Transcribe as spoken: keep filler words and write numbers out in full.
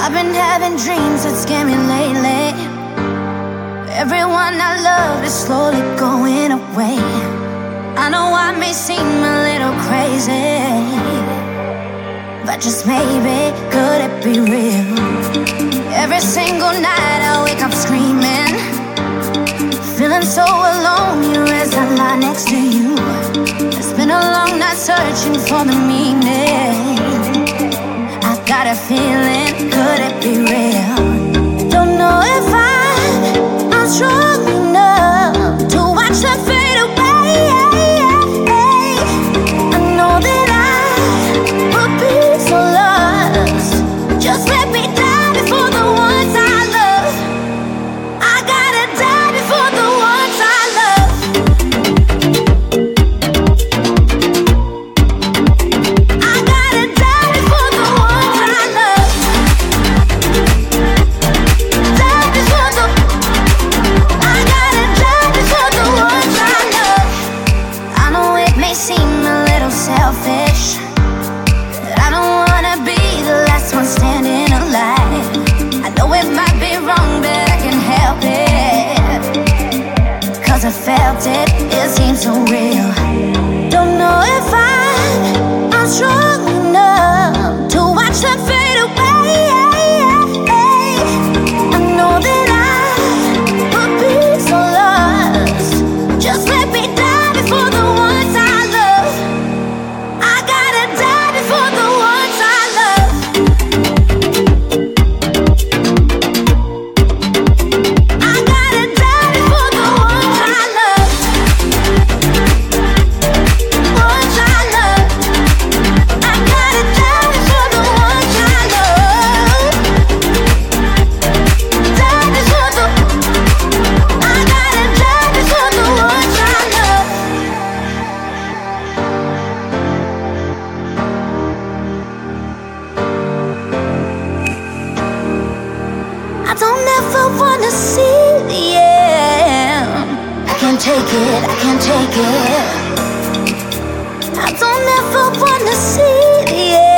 I've been having dreams that scare me lately. Everyone I love is slowly going away. I know I may seem a little crazy, but just maybe, could it be real? Every single night I wake up screaming, feeling so alone here as I lie next to you. It's been a long night searching for the meaning. I got a feeling, could it be real? Don't know if I'm, I'm strong enough to watch them fade away. I know that I would be so lost. Just let me die before the ones I love. I gotta die before the ones I love. I gotta die before the ones I love. Die before the. I gotta die before the ones I love. I know it may seem a little selfish, but I don't wanna be the last one standing alive. I know it might be wrong, but I can help it, 'cause I felt it, it seems so real. Don't know if I'm, I'm strong enough to watch them fade away. I know that I would be so lost. Just let me die before the ones I love. I gotta die before the ones I love. I gotta die before the ones I love. Ones I love. I gotta die before the ones I love. Die before the. I gotta die before the ones I love. I don't ever wanna see the end. I can't take it, I can't take it. I don't ever wanna see the end.